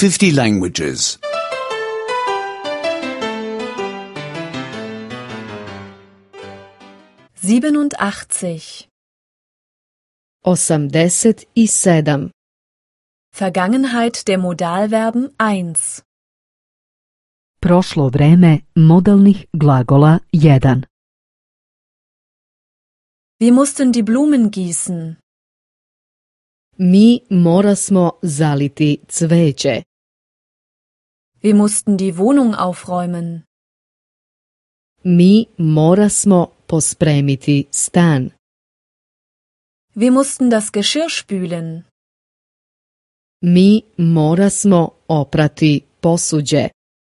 50 languages. 87. 87. Vergangenheit der Modalverben 1. Prošlo vreme modalnih glagola 1. Wir mussten die Blumen gießen. Mi morasmo zaliti cveće. Wir mussten die Wohnung aufräumen. Mi morasmo pospremiti stan. Wir mussten das Geschirr spülen. Mi morasmo oprati posuđe.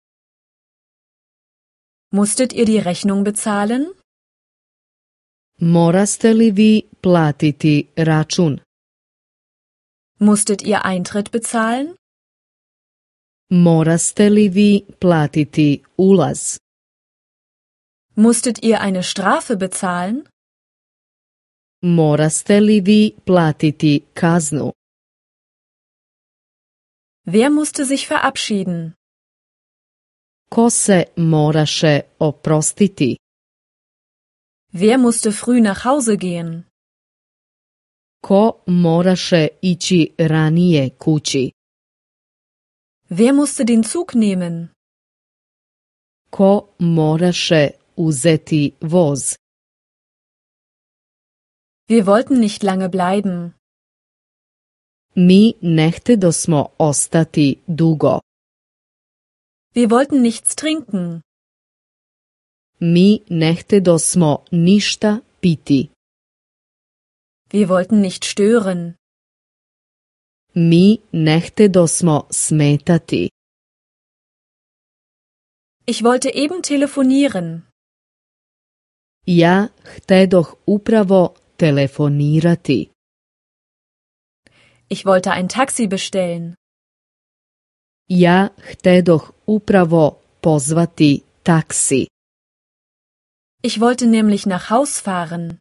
Musstet ihr die Rechnung bezahlen? Moraste li vi platiti račun? Musstet ihr Eintritt bezahlen? Moraste li vi platiti ulaz? Musstet ihr eine Strafe bezahlen? Moraste li vi platiti kaznu? Wer musste sich verabschieden? Ko se moraše oprostiti? Wer musste früh nach Hause gehen? Ko moraše ići ranije kući? Wer musste den Zug nehmen? Ko moraše uzeti voz? Wir wollten nicht lange bleiben. Mi ne htedosmo ostati dugo. Wir wollten nichts trinken. Mi ne htedosmo ništa piti. Wir wollten nicht stören. Mi ne htedosmo smetati. Ich wollte eben telefonieren. Ja htedoh upravo telefonirati. Ich wollte ein Taxi bestellen. Ja htedoh upravo pozvati taksi. Ich wollte nämlich nach Haus fahren.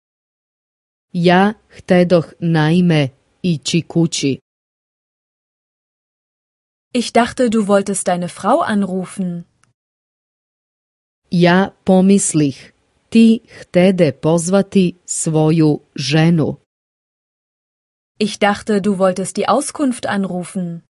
Ja htedoh naime ići kući. Ich dachte, du wolltest deine Frau anrufen. Ja pomislih, ti htede pozvati svoju ženu. Ich dachte, du wolltest die Auskunft anrufen.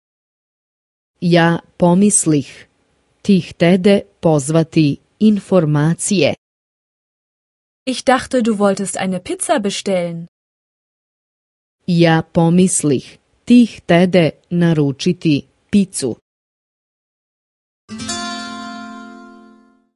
Ja pomislih, ti htede pozvati informacije. Ich dachte, du wolltest eine Pizza bestellen. Ja pomislih, ti htede naručiti picu.